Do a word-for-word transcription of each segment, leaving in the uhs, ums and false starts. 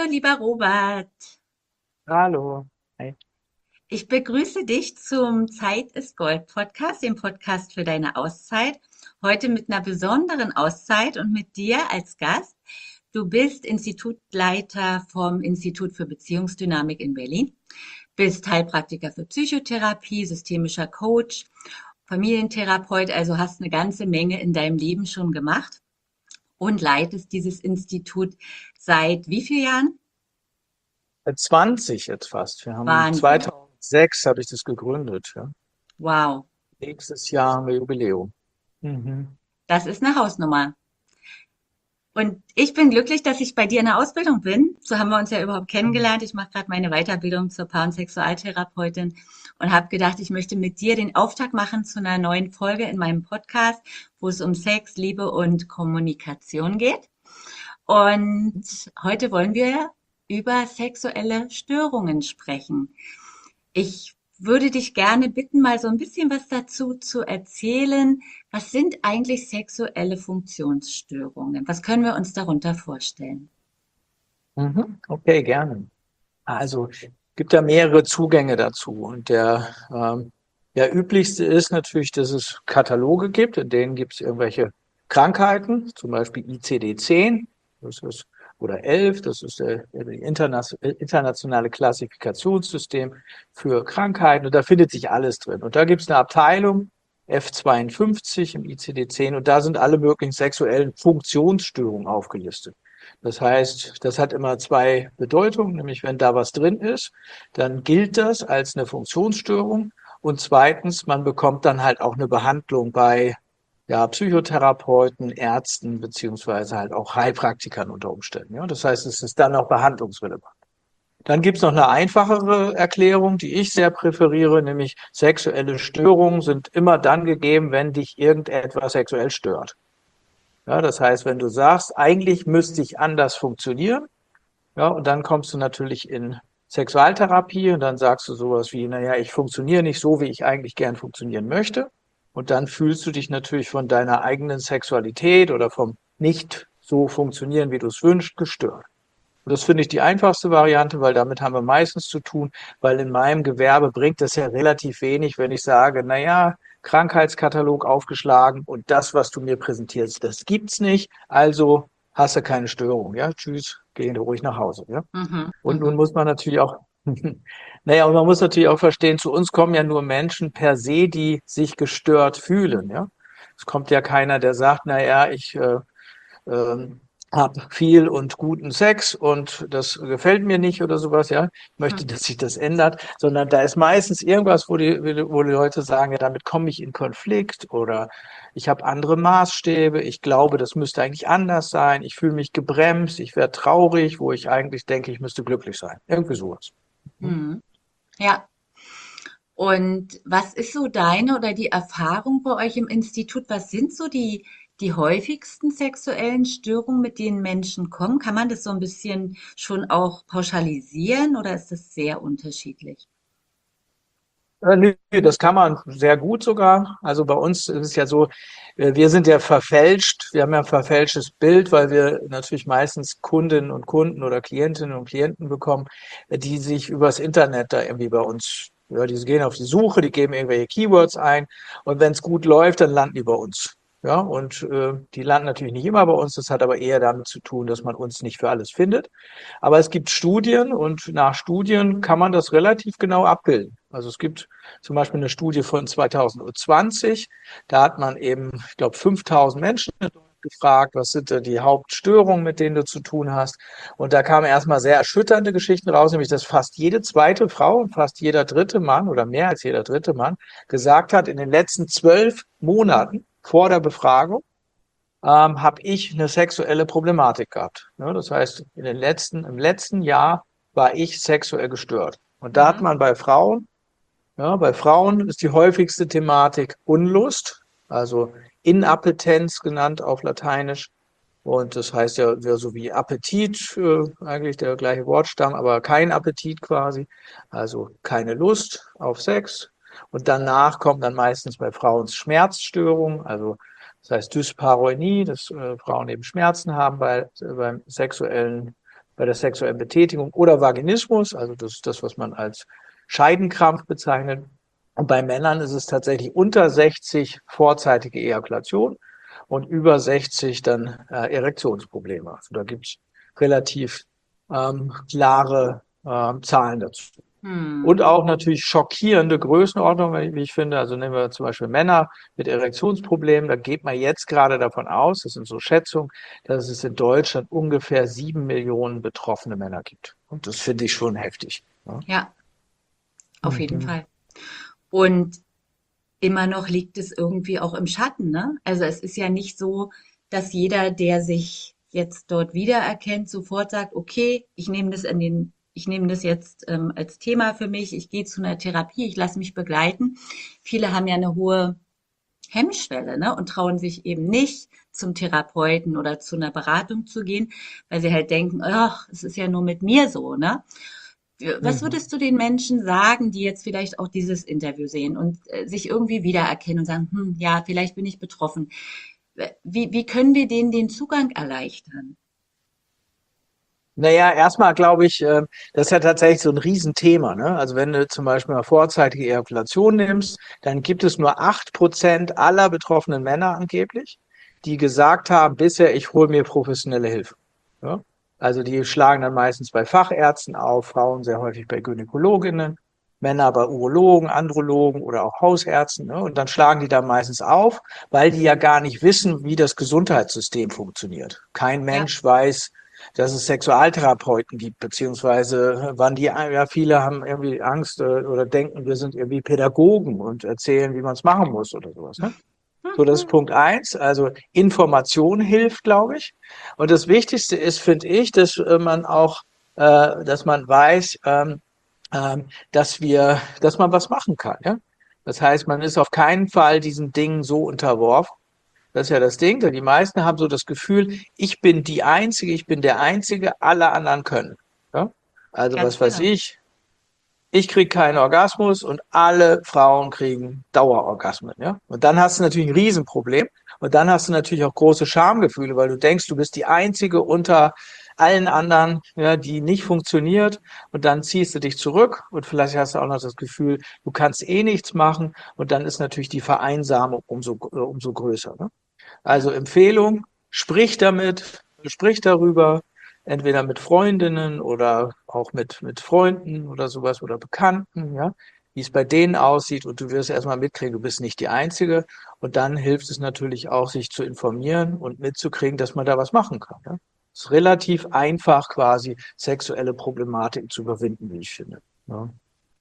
lieber Robert. Hallo. Hi. Ich begrüße dich zum Zeit ist Gold Podcast, dem Podcast für deine Auszeit. Heute mit einer besonderen Auszeit und mit dir als Gast. Du bist Institutleiter vom Institut für Beziehungsdynamik in Berlin, bist Heilpraktiker für Psychotherapie, systemischer Coach, Familientherapeut, also hast eine ganze Menge in deinem Leben schon gemacht und leitest dieses Institut seit wie vielen Jahren? Äh, zwanzig jetzt fast. Wir haben Wahnsinn. zweitausendsechs habe ich das gegründet. Ja. Wow. Nächstes Jahr haben wir Jubiläum. Mhm. Das ist eine Hausnummer. Und ich bin glücklich, dass ich bei dir in der Ausbildung bin. So haben wir uns ja überhaupt Mhm. kennengelernt. Ich mache gerade meine Weiterbildung zur Paar- und Sexualtherapeutin und habe gedacht, ich möchte mit dir den Auftakt machen zu einer neuen Folge in meinem Podcast, wo es um Sex, Liebe und Kommunikation geht. Und heute wollen wir über sexuelle Störungen sprechen. Ich würde dich gerne bitten, mal so ein bisschen was dazu zu erzählen. Was sind eigentlich sexuelle Funktionsstörungen? Was können wir uns darunter vorstellen? Mhm. Okay, gerne. Also es gibt ja mehrere Zugänge dazu. Und der, ähm, der üblichste ist natürlich, dass es Kataloge gibt, in denen gibt es irgendwelche Krankheiten, zum Beispiel I C D zehn, das ist, oder elf, das ist der, der internas internationale Klassifikationssystem für Krankheiten. Und da findet sich alles drin. Und da gibt es eine Abteilung, F zweiundfünfzig im I C D zehn, und da sind alle möglichen sexuellen Funktionsstörungen aufgelistet. Das heißt, das hat immer zwei Bedeutungen, nämlich wenn da was drin ist, dann gilt das als eine Funktionsstörung. Und zweitens, man bekommt dann halt auch eine Behandlung bei ja, Psychotherapeuten, Ärzten beziehungsweise halt auch Heilpraktikern unter Umständen. Ja, das heißt, es ist dann auch behandlungsrelevant. Dann gibt's noch eine einfachere Erklärung, die ich sehr präferiere, nämlich sexuelle Störungen sind immer dann gegeben, wenn dich irgendetwas sexuell stört. Ja, das heißt, wenn du sagst, eigentlich müsste ich anders funktionieren, ja, und dann kommst du natürlich in Sexualtherapie und dann sagst du sowas wie, naja, ich funktioniere nicht so, wie ich eigentlich gern funktionieren möchte. Und dann fühlst du dich natürlich von deiner eigenen Sexualität oder vom nicht so funktionieren, wie du es wünschst, gestört. Und das finde ich die einfachste Variante, weil damit haben wir meistens zu tun, weil in meinem Gewerbe bringt es ja relativ wenig, wenn ich sage, na ja, Krankheitskatalog aufgeschlagen und das, was du mir präsentierst, das gibt's nicht. Also hast du keine Störung, ja? Tschüss, geh ruhig nach Hause, ja? Mhm, Und nun mhm, muss man natürlich auch, naja, und man muss natürlich auch verstehen, zu uns kommen ja nur Menschen per se, die sich gestört fühlen, ja? Es kommt ja keiner, der sagt, na ja, ich äh, ähm, habe viel und guten Sex und das gefällt mir nicht oder sowas, ja, ich mhm, möchte, dass sich das ändert, sondern da ist meistens irgendwas, wo die, wo die Leute sagen, ja, damit komme ich in Konflikt oder ich habe andere Maßstäbe, ich glaube, das müsste eigentlich anders sein, ich fühle mich gebremst, ich werde traurig, wo ich eigentlich denke, ich müsste glücklich sein. Irgendwie sowas. Mhm. mhm. Ja. Und was ist so deine oder die Erfahrung bei euch im Institut? Was sind so die, die häufigsten sexuellen Störungen, mit denen Menschen kommen? Kann man das so ein bisschen schon auch pauschalisieren oder ist das sehr unterschiedlich? Äh, nö, das kann man sehr gut sogar. Also bei uns ist es ja so, äh, wir sind ja verfälscht. Wir haben ja ein verfälschtes Bild, weil wir natürlich meistens Kundinnen und Kunden oder Klientinnen und Klienten bekommen, äh, die sich übers Internet da irgendwie bei uns, ja, die gehen auf die Suche, die geben irgendwelche Keywords ein und wenn es gut läuft, dann landen die bei uns. Ja, und äh, die landen natürlich nicht immer bei uns. Das hat aber eher damit zu tun, dass man uns nicht für alles findet. Aber es gibt Studien und nach Studien kann man das relativ genau abbilden. Also es gibt zum Beispiel eine Studie von zweitausendzwanzig, da hat man eben, ich glaube, fünftausend Menschen gefragt, was sind denn die Hauptstörungen, mit denen du zu tun hast. Und da kamen erstmal sehr erschütternde Geschichten raus, nämlich dass fast jede zweite Frau und fast jeder dritte Mann oder mehr als jeder dritte Mann gesagt hat, in den letzten zwölf Monaten vor der Befragung ähm, habe ich eine sexuelle Problematik gehabt. Ja, das heißt, in den letzten, im letzten Jahr war ich sexuell gestört. Und da hat Mhm. man bei Frauen, ja, bei Frauen ist die häufigste Thematik Unlust, also Inappetenz genannt auf Lateinisch. Und das heißt ja, ja so wie Appetit, äh, eigentlich der gleiche Wortstamm, aber kein Appetit quasi. Also keine Lust auf Sex. Und danach kommt dann meistens bei Frauen Schmerzstörungen, also das heißt Dyspareunie, dass äh, Frauen eben Schmerzen haben bei, äh, beim sexuellen bei der sexuellen Betätigung oder Vaginismus, also das ist das, was man als Scheidenkrampf bezeichnet. Und bei Männern ist es tatsächlich unter sechzig vorzeitige Ejakulation und über sechzig dann äh, Erektionsprobleme. Also da gibt es relativ ähm, klare äh, Zahlen dazu. Und Hm. auch natürlich schockierende Größenordnungen, wie ich finde. Also nehmen wir zum Beispiel Männer mit Erektionsproblemen. Da geht man jetzt gerade davon aus, das sind so Schätzungen, dass es in Deutschland ungefähr sieben Millionen betroffene Männer gibt. Und das finde ich schon heftig. Ja. Ja, auf jeden Mhm. Fall. Und immer noch liegt es irgendwie auch im Schatten, ne? Also es ist ja nicht so, dass jeder, der sich jetzt dort wiedererkennt, sofort sagt, okay, ich nehme das in den, ich nehme das jetzt ähm, als Thema für mich, ich gehe zu einer Therapie, ich lasse mich begleiten. Viele haben ja eine hohe Hemmschwelle, ne, und trauen sich eben nicht zum Therapeuten oder zu einer Beratung zu gehen, weil sie halt denken, ach, es ist ja nur mit mir so, ne? Was Mhm. würdest du den Menschen sagen, die jetzt vielleicht auch dieses Interview sehen und äh, sich irgendwie wiedererkennen und sagen, hm, ja, vielleicht bin ich betroffen. Wie, wie können wir denen den Zugang erleichtern? Naja, erstmal glaube ich, äh, das ist ja tatsächlich so ein Riesenthema. Ne? Also wenn du zum Beispiel mal vorzeitige Ejakulation nimmst, dann gibt es nur acht Prozent aller betroffenen Männer angeblich, die gesagt haben, bisher, ich hole mir professionelle Hilfe. Ja? Also die schlagen dann meistens bei Fachärzten auf, Frauen sehr häufig bei Gynäkologinnen, Männer bei Urologen, Andrologen oder auch Hausärzten. Ne? Und dann schlagen die da meistens auf, weil die ja gar nicht wissen, wie das Gesundheitssystem funktioniert. Kein Ja, Mensch weiß, dass es Sexualtherapeuten gibt, beziehungsweise waren die, ja, viele haben irgendwie Angst äh, oder denken, wir sind irgendwie Pädagogen und erzählen, wie man es machen muss oder sowas. Ne? So, das ist Punkt eins. Also Information hilft, glaube ich. Und das Wichtigste ist, finde ich, dass äh, man auch, äh, dass man weiß, ähm, ähm, dass wir, dass man was machen kann. Ja? Das heißt, man ist auf keinen Fall diesen Dingen so unterworfen. Das ist ja das Ding, denn die meisten haben so das Gefühl, ich bin die Einzige, ich bin der Einzige, alle anderen können. Ja? Also ganz was weiß genau. ich, ich kriege keinen Orgasmus und alle Frauen kriegen Dauerorgasmen. Ja? Und dann hast du natürlich ein Riesenproblem. Und dann hast du natürlich auch große Schamgefühle, weil du denkst, du bist die Einzige unter allen anderen, ja, die nicht funktioniert. Und dann ziehst du dich zurück und vielleicht hast du auch noch das Gefühl, du kannst eh nichts machen. Und dann ist natürlich die Vereinsamung umso, äh, umso größer. Ne? Ja. Also Empfehlung, sprich damit, sprich darüber, entweder mit Freundinnen oder auch mit, mit Freunden oder sowas oder Bekannten, ja, wie es bei denen aussieht und du wirst erstmal mitkriegen, du bist nicht die Einzige und dann hilft es natürlich auch, sich zu informieren und mitzukriegen, dass man da was machen kann. Ja. Es ist relativ einfach quasi, sexuelle Problematik zu überwinden, wie ich finde. Ja.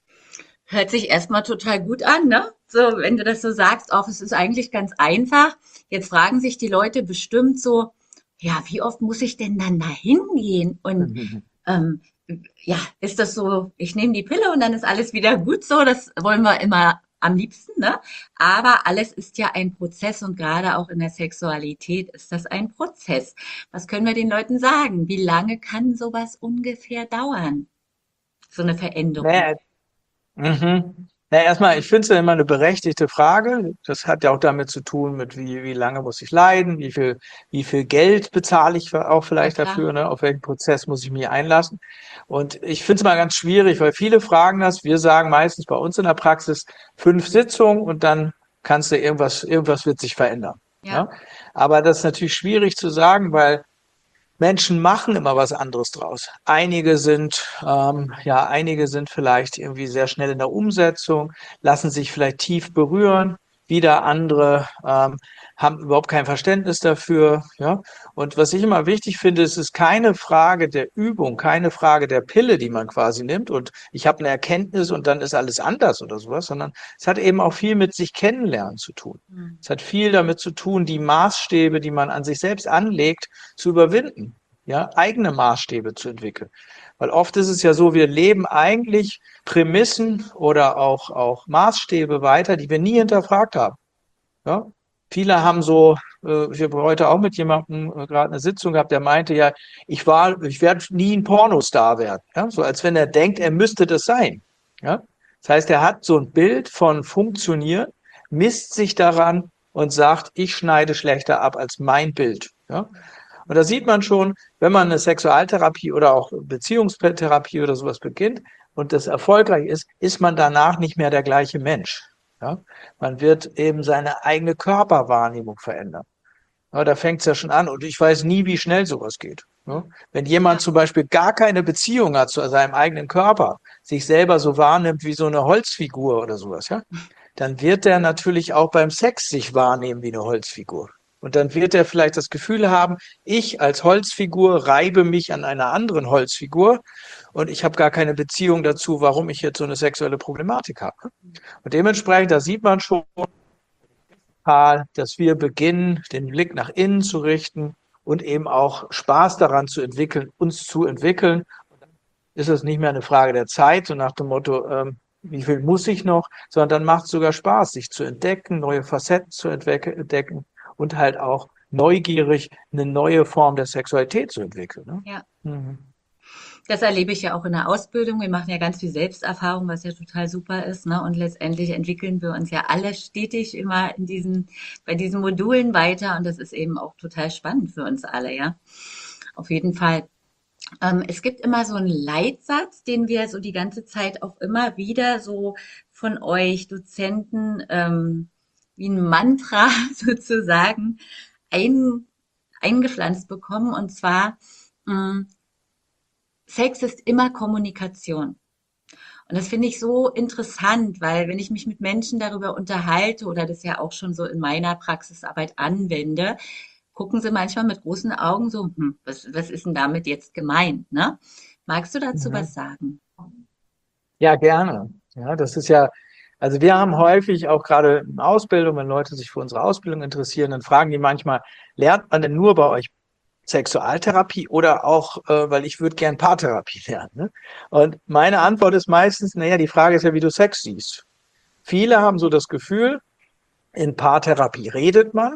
Hört sich erstmal total gut an, ne? So, wenn du das so sagst, auch es ist eigentlich ganz einfach. Jetzt fragen sich die Leute bestimmt so, ja, wie oft muss ich denn dann da hingehen? Und ähm, ja, ist das so, ich nehme die Pille und dann ist alles wieder gut so? Das wollen wir immer am liebsten, ne? Aber alles ist ja ein Prozess und gerade auch in der Sexualität ist das ein Prozess. Was können wir den Leuten sagen? Wie lange kann sowas ungefähr dauern? So eine Veränderung. Naja, Mhm. Na, erstmal, ich finde es ja immer eine berechtigte Frage. Das hat ja auch damit zu tun, mit wie, wie lange muss ich leiden, wie viel, wie viel Geld bezahle ich auch Ja, vielleicht klar. dafür, ne? Auf welchen Prozess muss ich mich einlassen. Und ich finde es mal ganz schwierig, weil viele fragen das. Wir sagen meistens bei uns in der Praxis fünf Sitzungen und dann kannst du irgendwas, irgendwas wird sich verändern. Ja. Ja? Aber das ist natürlich schwierig zu sagen, weil Menschen machen immer was anderes draus. Einige sind, ähm, ja, einige sind vielleicht irgendwie sehr schnell in der Umsetzung, lassen sich vielleicht tief berühren. Wieder andere ähm, haben überhaupt kein Verständnis dafür. Ja, und was ich immer wichtig finde, es ist keine Frage der Übung, keine Frage der Pille, die man quasi nimmt. Und ich habe eine Erkenntnis und dann ist alles anders oder sowas, sondern es hat eben auch viel mit sich kennenlernen zu tun. Hm. Es hat viel damit zu tun, die Maßstäbe, die man an sich selbst anlegt, zu überwinden, ja, eigene Maßstäbe zu entwickeln. Weil oft ist es ja so, wir leben eigentlich Prämissen oder auch, auch Maßstäbe weiter, die wir nie hinterfragt haben. Ja? Viele haben so, äh, ich habe heute auch mit jemandem äh, gerade eine Sitzung gehabt, der meinte ja, ich war, ich werde nie ein Pornostar werden. Ja? So als wenn er denkt, er müsste das sein. Ja? Das heißt, er hat so ein Bild von Funktionieren, misst sich daran und sagt, ich schneide schlechter ab als mein Bild. Ja? Und da sieht man schon, wenn man eine Sexualtherapie oder auch Beziehungstherapie oder sowas beginnt und das erfolgreich ist, ist man danach nicht mehr der gleiche Mensch. Ja? Man wird eben seine eigene Körperwahrnehmung verändern. Ja, da fängt es ja schon an und ich weiß nie, wie schnell sowas geht. Ja? Wenn jemand zum Beispiel gar keine Beziehung hat zu seinem eigenen Körper, sich selber so wahrnimmt wie so eine Holzfigur oder sowas, ja, dann wird er natürlich auch beim Sex sich wahrnehmen wie eine Holzfigur. Und dann wird er vielleicht das Gefühl haben, ich als Holzfigur reibe mich an einer anderen Holzfigur und ich habe gar keine Beziehung dazu, warum ich jetzt so eine sexuelle Problematik habe. Und dementsprechend, da sieht man schon, dass wir beginnen, den Blick nach innen zu richten und eben auch Spaß daran zu entwickeln, uns zu entwickeln. Ist es nicht mehr eine Frage der Zeit, so nach dem Motto, ähm, wie viel muss ich noch, sondern dann macht es sogar Spaß, sich zu entdecken, neue Facetten zu entdecken und halt auch neugierig eine neue Form der Sexualität zu entwickeln. Ne? Ja. Mhm. Das erlebe ich ja auch in der Ausbildung. Wir machen ja ganz viel Selbsterfahrung, was ja total super ist, ne? Und letztendlich entwickeln wir uns ja alle stetig immer in diesen, bei diesen Modulen weiter. Und das ist eben auch total spannend für uns alle, ja. Auf jeden Fall. Ähm, es gibt immer so einen Leitsatz, den wir so die ganze Zeit auch immer wieder so von euch Dozenten ähm, wie ein Mantra sozusagen ein, eingepflanzt bekommen. Und zwar, mh, Sex ist immer Kommunikation. Und das finde ich so interessant, weil wenn ich mich mit Menschen darüber unterhalte oder das ja auch schon so in meiner Praxisarbeit anwende, gucken sie manchmal mit großen Augen so, hm, was, was ist denn damit jetzt gemeint, ne? Magst du dazu Mhm. was sagen? Ja, gerne. Ja, das ist ja, also wir haben häufig auch gerade in Ausbildung, wenn Leute sich für unsere Ausbildung interessieren, dann fragen die manchmal, lernt man denn nur bei euch Sexualtherapie oder auch, äh, weil ich würde gern Paartherapie lernen. Ne? Und meine Antwort ist meistens, naja, die Frage ist ja, wie du Sex siehst. Viele haben so das Gefühl, in Paartherapie redet man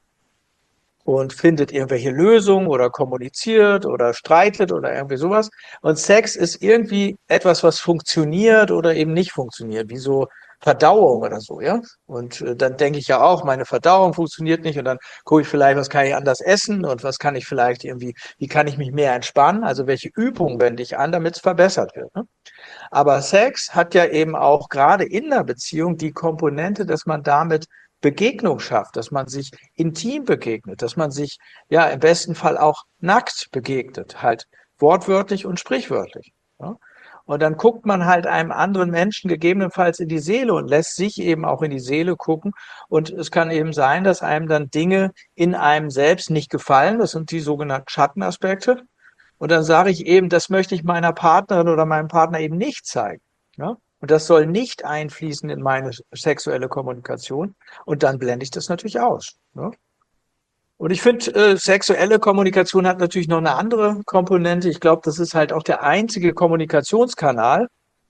und findet irgendwelche Lösungen oder kommuniziert oder streitet oder irgendwie sowas. Und Sex ist irgendwie etwas, was funktioniert oder eben nicht funktioniert, wie so Verdauung oder so, ja. Und äh, dann denke ich ja auch, meine Verdauung funktioniert nicht und dann gucke ich vielleicht, was kann ich anders essen und was kann ich vielleicht irgendwie, wie kann ich mich mehr entspannen? Also welche Übungen wende ich an, damit es verbessert wird. Ne? Aber Sex hat ja eben auch gerade in der Beziehung die Komponente, dass man damit Begegnung schafft, dass man sich intim begegnet, dass man sich ja im besten Fall auch nackt begegnet, halt wortwörtlich und sprichwörtlich. Ja? Und dann guckt man halt einem anderen Menschen gegebenenfalls in die Seele und lässt sich eben auch in die Seele gucken. Und es kann eben sein, dass einem dann Dinge in einem selbst nicht gefallen. Das sind die sogenannten Schattenaspekte. Und dann sage ich eben, das möchte ich meiner Partnerin oder meinem Partner eben nicht zeigen. Ja? Und das soll nicht einfließen in meine sexuelle Kommunikation. Und dann blende ich das natürlich aus. Ja? Und ich finde, äh, sexuelle Kommunikation hat natürlich noch eine andere Komponente. Ich glaube, das ist halt auch der einzige Kommunikationskanal,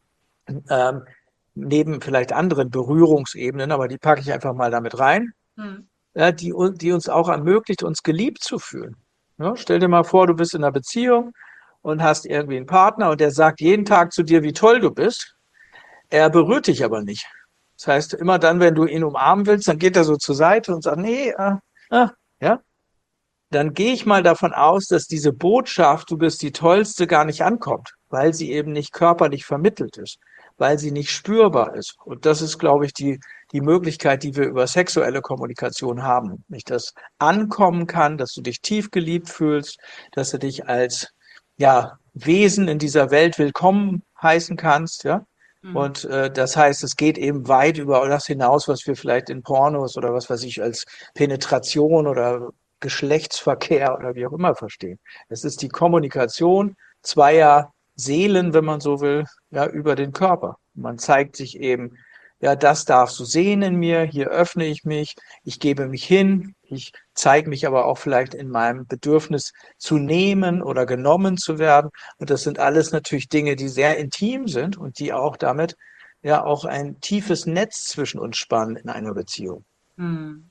ähm, neben vielleicht anderen Berührungsebenen, aber die packe ich einfach mal damit rein, Hm. ja, die, die uns auch ermöglicht, uns geliebt zu fühlen. Ja, stell dir mal vor, du bist in einer Beziehung und hast irgendwie einen Partner und der sagt jeden Tag zu dir, wie toll du bist. Er berührt dich aber nicht. Das heißt, immer dann, wenn du ihn umarmen willst, dann geht er so zur Seite und sagt, nee, äh, äh, ja. Dann gehe ich mal davon aus, dass diese Botschaft, du bist die Tollste, gar nicht ankommt, weil sie eben nicht körperlich vermittelt ist, weil sie nicht spürbar ist. Und das ist, glaube ich, die, die Möglichkeit, die wir über sexuelle Kommunikation haben. Nicht, dass ankommen kann, dass du dich tief geliebt fühlst, dass du dich als, ja, Wesen in dieser Welt willkommen heißen kannst, ja. Hm. Und äh, das heißt, es geht eben weit über das hinaus, was wir vielleicht in Pornos oder was weiß ich als Penetration oder Geschlechtsverkehr oder wie auch immer verstehen. Es ist die Kommunikation zweier Seelen, wenn man so will, ja, über den Körper. Man zeigt sich eben, ja, das darfst du sehen in mir, hier öffne ich mich, ich gebe mich hin, ich zeige mich aber auch vielleicht in meinem Bedürfnis zu nehmen oder genommen zu werden. Und das sind alles natürlich Dinge, die sehr intim sind und die auch damit ja auch ein tiefes Netz zwischen uns spannen in einer Beziehung. Hm.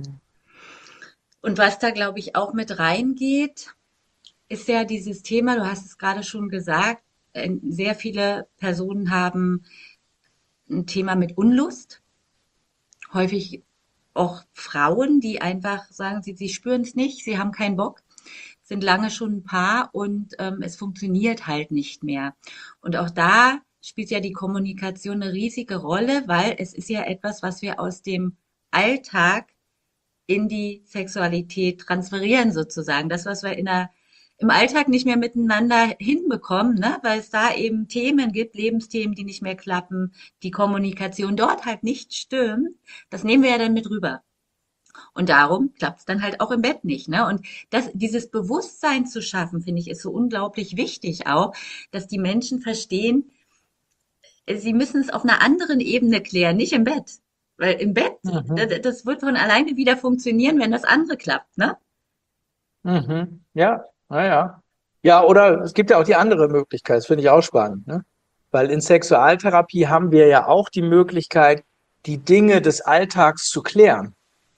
Und was da, glaube ich, auch mit reingeht, ist ja dieses Thema, du hast es gerade schon gesagt, äh, sehr viele Personen haben ein Thema mit Unlust. Häufig auch Frauen, die einfach sagen, sie, sie spüren es nicht, sie haben keinen Bock. sind lange schon ein Paar und ähm, es funktioniert halt nicht mehr. Und auch da spielt ja die Kommunikation eine riesige Rolle, weil es ist ja etwas, was wir aus dem Alltag in die Sexualität transferieren sozusagen. Das, was wir in der, im Alltag nicht mehr miteinander hinbekommen, ne? Weil es da eben Themen gibt, Lebensthemen, die nicht mehr klappen, die Kommunikation dort halt nicht stimmt, das nehmen wir ja dann mit rüber. Und darum klappt es dann halt auch im Bett nicht. Ne? Und das, dieses Bewusstsein zu schaffen, finde ich, ist so unglaublich wichtig auch, dass die Menschen verstehen, sie müssen es auf einer anderen Ebene klären, nicht im Bett. Weil im Bett, Mhm. das wird von alleine wieder funktionieren, wenn das andere klappt, ne? Mhm. Ja, naja. Ja, oder es gibt ja auch die andere Möglichkeit, das finde ich auch spannend, ne? Weil in Sexualtherapie haben wir ja auch die Möglichkeit, die Dinge des Alltags zu klären.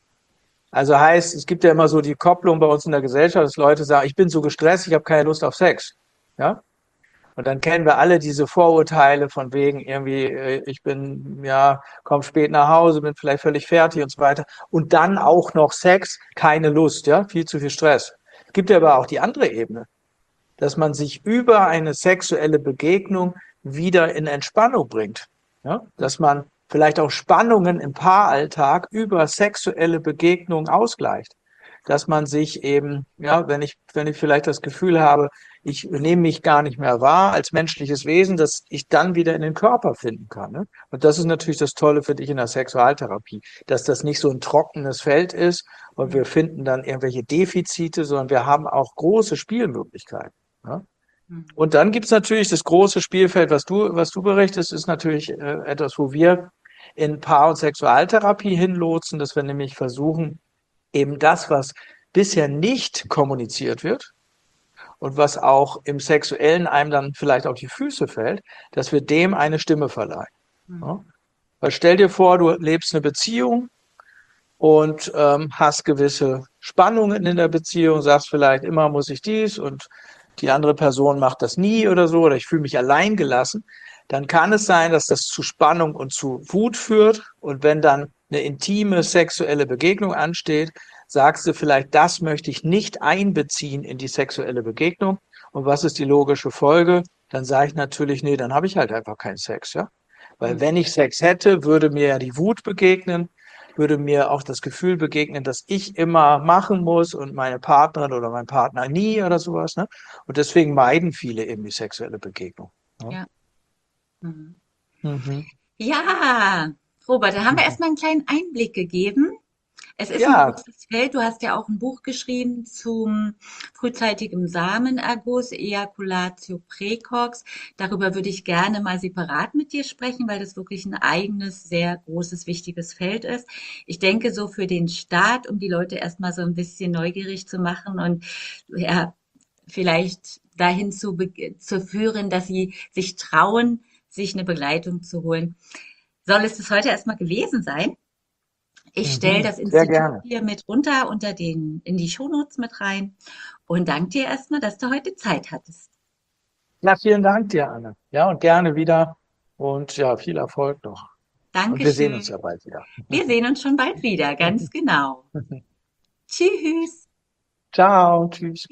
Also heißt, es gibt ja immer so die Kopplung bei uns in der Gesellschaft, dass Leute sagen, ich bin so gestresst, ich habe keine Lust auf Sex. Ja? Und dann kennen wir alle diese Vorurteile von wegen irgendwie, äh, ich bin, ja, komm spät nach Hause, bin vielleicht völlig fertig und so weiter. Und dann auch noch Sex, keine Lust, ja, viel zu viel Stress. Es gibt ja aber auch die andere Ebene, dass man sich über eine sexuelle Begegnung wieder in Entspannung bringt. Ja? Dass man vielleicht auch Spannungen im Paaralltag über sexuelle Begegnungen ausgleicht. Dass man sich eben, ja, wenn ich, wenn ich vielleicht das Gefühl habe, ich nehme mich gar nicht mehr wahr als menschliches Wesen, dass ich dann wieder in den Körper finden kann. Ne? Und das ist natürlich das Tolle für dich in der Sexualtherapie, dass das nicht so ein trockenes Feld ist und wir finden dann irgendwelche Defizite, sondern wir haben auch große Spielmöglichkeiten. Ja? Mhm. Und dann gibt's natürlich das große Spielfeld, was du, was du berichtest, ist natürlich äh, etwas, wo wir in Paar- und Sexualtherapie hinlotsen, dass wir nämlich versuchen, eben das, was bisher nicht kommuniziert wird und was auch im Sexuellen einem dann vielleicht auf die Füße fällt, dass wir dem eine Stimme verleihen. Ja? Mhm. Weil stell dir vor, du lebst eine Beziehung und ähm, hast gewisse Spannungen in der Beziehung, sagst vielleicht, immer muss ich dies und die andere Person macht das nie oder so, oder ich fühle mich allein gelassen, dann kann es sein, dass das zu Spannung und zu Wut führt. Und wenn dann eine intime sexuelle Begegnung ansteht, sagst du vielleicht, das möchte ich nicht einbeziehen in die sexuelle Begegnung. Und was ist die logische Folge? Dann sage ich natürlich, nee, dann habe ich halt einfach keinen Sex, ja. Weil Mhm. wenn ich Sex hätte, würde mir ja die Wut begegnen, würde mir auch das Gefühl begegnen, dass ich immer machen muss und meine Partnerin oder mein Partner nie oder sowas. Ne? Und deswegen meiden viele eben die sexuelle Begegnung. Ja, Ja. Mhm. mhm. Ja, Robert, da haben wir Mhm. erstmal einen kleinen Einblick gegeben. Es ist ein Ja, großes Feld. Du hast ja auch ein Buch geschrieben zum frühzeitigen Samenerguss, Ejaculatio precox. Darüber würde ich gerne mal separat mit dir sprechen, weil das wirklich ein eigenes, sehr großes, wichtiges Feld ist. Ich denke, so für den Start, um die Leute erstmal so ein bisschen neugierig zu machen und ja, vielleicht dahin zu, be- zu führen, dass sie sich trauen, sich eine Begleitung zu holen. Soll es das heute erstmal gewesen sein? Ich stelle mhm. das Sehr Institut gerne. hier mit unter, unter den, in die Shownotes mit rein und danke dir erstmal, dass du heute Zeit hattest. Ja, vielen Dank dir, Anne. Ja, und gerne wieder. Und ja, viel Erfolg noch. Und wir sehen uns Dankeschön. ja bald wieder. Wir sehen uns schon bald wieder, ganz genau. Tschüss. Ciao, tschüss.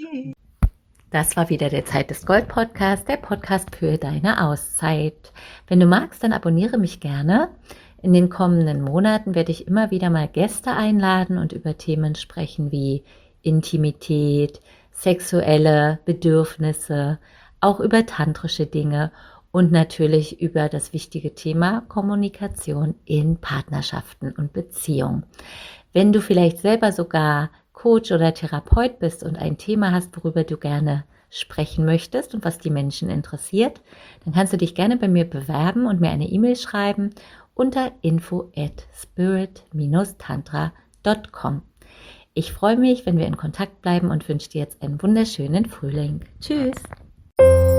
Das war wieder der Zeit des Gold Podcast, der Podcast für deine Auszeit. Wenn du magst, dann abonniere mich gerne. In den kommenden Monaten werde ich immer wieder mal Gäste einladen und über Themen sprechen wie Intimität, sexuelle Bedürfnisse, auch über tantrische Dinge und natürlich über das wichtige Thema Kommunikation in Partnerschaften und Beziehungen. Wenn du vielleicht selber sogar Coach oder Therapeut bist und ein Thema hast, worüber du gerne sprechen möchtest und was die Menschen interessiert, dann kannst du dich gerne bei mir bewerben und mir eine E-Mail schreiben unter info at spirit dash tantra dot com. Ich freue mich, wenn wir in Kontakt bleiben und wünsche dir jetzt einen wunderschönen Frühling. Tschüss!